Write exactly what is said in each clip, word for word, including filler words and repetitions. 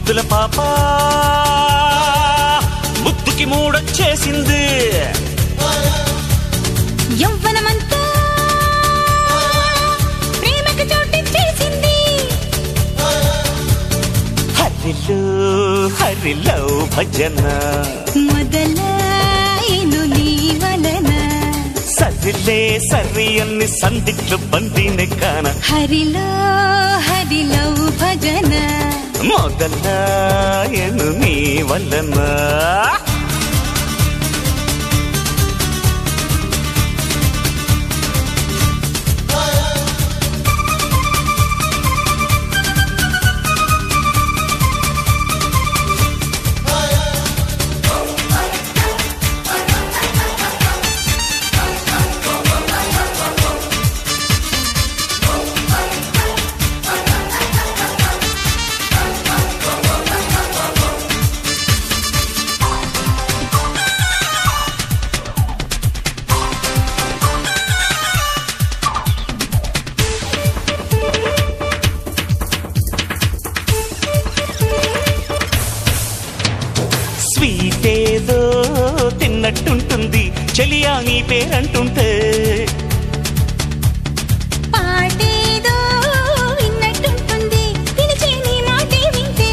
ముద్దుల పాప ముద్దుకి మూడొచ్చేసింది యవ్వనమంతా ప్రేమకు చోటిచ్చేసింది హరిలో హరిలో భజన మొదలైను నీ వలన సరిలే సరి అన్ని సందిట్లు బందిని కాన హరిలో హరిలో భజన మొదలైను నీ వలన స్వీటేదో తిన్నట్టుంటుంది చెలియా నీ పేరంటుంటే పాటేదో విన్నట్టుంటుంది పిలిచే నీ మాటే వింటే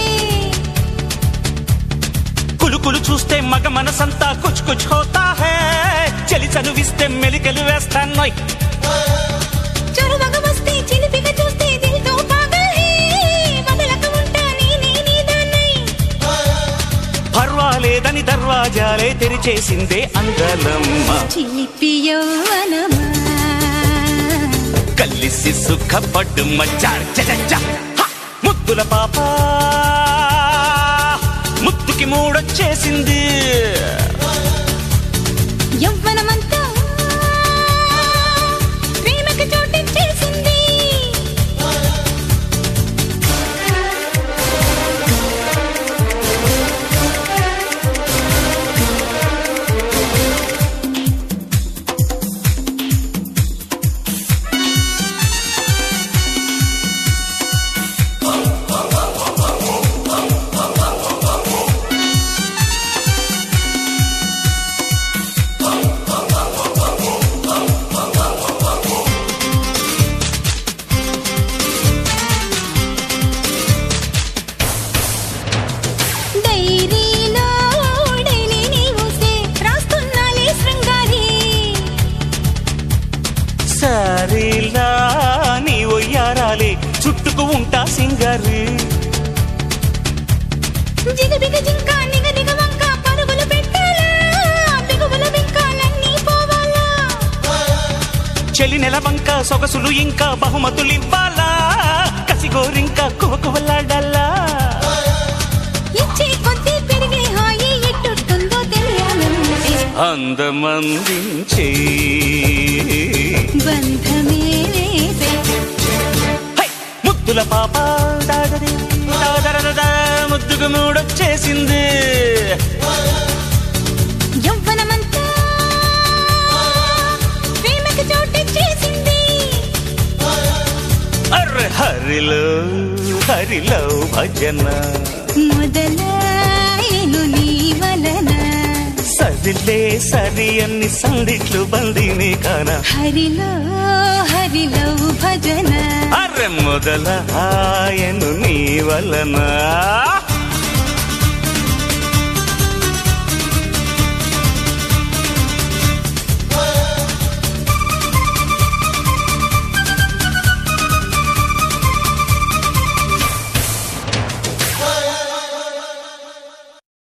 కులుకులు చూస్తే మగ మనసంతా కుచ్ కుచ్ హోతా హై చలి చనువిస్తే మెలికలు వేస్తాన్నోయ్ చొరవగ వస్తే చిలిపిగా చూస్తే దిల్తో పాగల్ హై వదలక ఉంటా నేనే నీ దాన్నై పర్వాలేదని దర్వాజాలే తెరిచేసిందే అందలమ్మ చిలిపి యవ్వనమా కలిసి సుఖపడ్డు మచ్చా ముద్దుల పాప ముద్దుకి మూడొచ్చేసింది యవ్వనమంతా ప్రేమకు చోటిచ్చేసింది డైరీలో డైలీ నీవుసే రాస్తున్నాలే శృంగారి సరేలా నీ ఒయ్యారాలే చుట్టుకు ఉంటా సింగారి జిగబిగ జింక నిగ నిగ వంక పరుగులు పెట్టాలా బిగువుల బింకాలన్నీ పోవాలా చెలి నెలవంక సొగసులు ఇంకా బహుమతులివ్వాలా కసిగోరింకా కువకువలాడాలా ఇచ్చే కొద్ది పెరిగే హాయి ఎట్టుందో తెలియాలంటే అందమందించే బంధమే వేసే హై! ముద్దుల పాప దాదరి దాదరదా ముద్దుకు మూడొచ్చేసింది యవ్వనమంతా ప్రేమకు చోటిచ్చేసింది అర్రె హరిలో హరిలో భజన మొదలైను నీ వలన సరిలే సరి అన్ని సందిట్లు బందిని కాన హరిలో హరిలో భజన అర్రె మొదల ఆయను నీ వలన